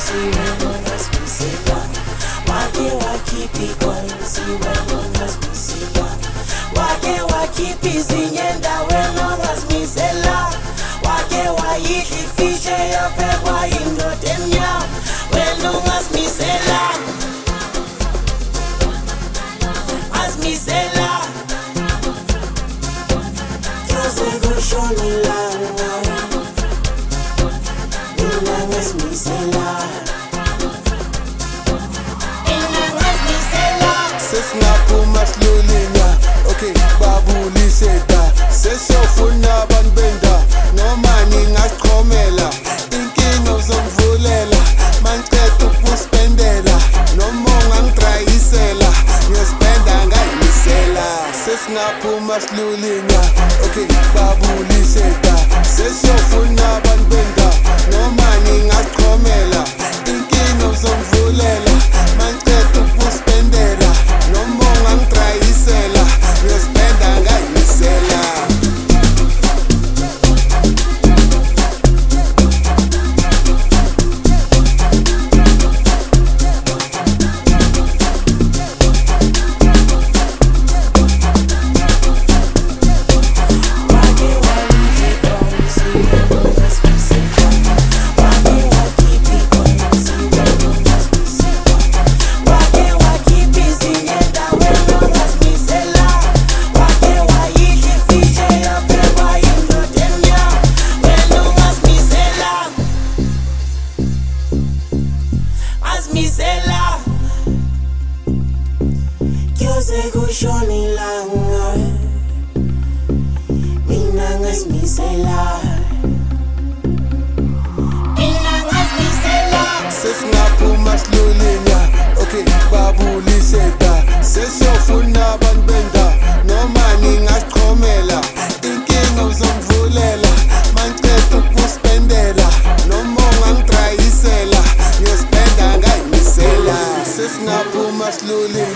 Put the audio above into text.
wena ungasimisela. Wake wakhipha ikwenzi wena ungasimisela. Wake wakhipha izinyenda wena ungasimisela. Wake wayidla ifishe yaphekwa indoda emnyama wena ungasimisela. Asimisela kuyoze kushone ilanga mina ngasimisela. Sesingaphuma silulina, okay babuliseka. Sesiyofuna abantu benda noma ningasichomela. Inkinga uzongivulela manceda ukuspendela. Noma ungangidrayisela ngiyospenda ngayimisela. Sesingaphuma silulina, okay babuliseka. Sesiyofuna abantu benda noma ningasichomela. Inkinga uzongivulela manceda ukuspendela. Noma ungangidrayisela ngiyospenda ngayimisela. Asimisela kuyoze kushone ilanga mina ngasimisela. Sesingaphuma silulina, okay babuliseka. Sesiyofuna abantu benda noma ningasichomela. Inkinga uzongivulela manceda ukuspendela. Noma ungangidrayisela ngiyospenda ngayimisela. Sesingaphuma silulina.